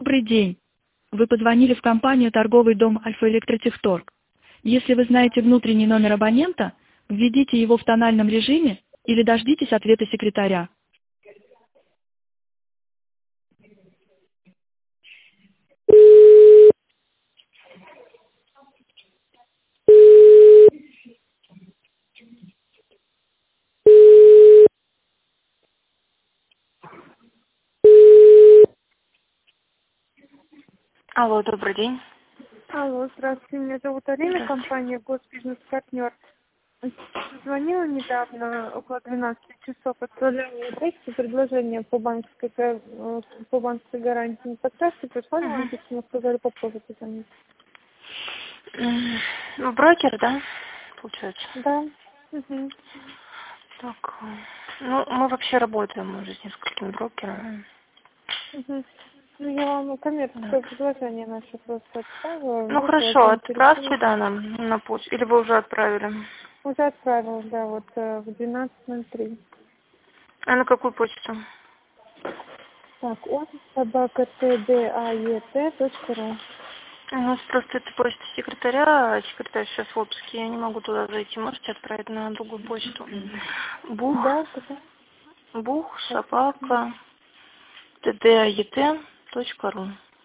Добрый день. Вы позвонили в компанию «Торговый дом Альфа-Электротехторг». Если вы знаете внутренний номер абонента, введите его в тональном режиме или дождитесь ответа секретаря. Алло, добрый день. Алло, здравствуйте, меня зовут Алина, Здравствуйте. компания «Госбизнес-партнер». Звонила недавно, около 12 часов, отправляла проекты предложения по банковской гарантии. Не подскажете, пришла ли вам письмо, сказали попозже позвонить? Ну, брокер, да, получается? Да. Угу. Так, ну, мы вообще работаем уже с несколькими брокерами. Угу. Ну, я вам Да. коммерческое предложение наше просто отправила. Ну, Вдруг вас хорошо, отправьте, заинтересует. да, нам на почту. Или вы уже отправили? Уже отправила, да, вот в 12:03. А на какую почту? Так, от собака.tdaet.ru. У нас просто это почта секретаря, а секретарь сейчас в отпуске, я не могу туда зайти. Можете отправить на другую почту? Да, да. Бух, Так, собака, tdaet.ru.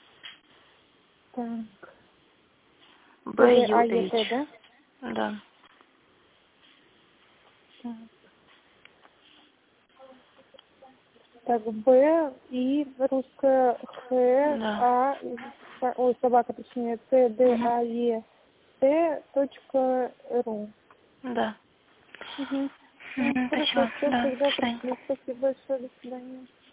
так. BUH. ТДАЕТ, да? Да. Так, так, Б и русская Х, Да. А, ой, собака, точнее, Мгм. tdaet.ru. Да. Угу. Мгм, Хорошо, спасибо. все, Да, до тогда свидания. пришлю. Спасибо большое, до свидания.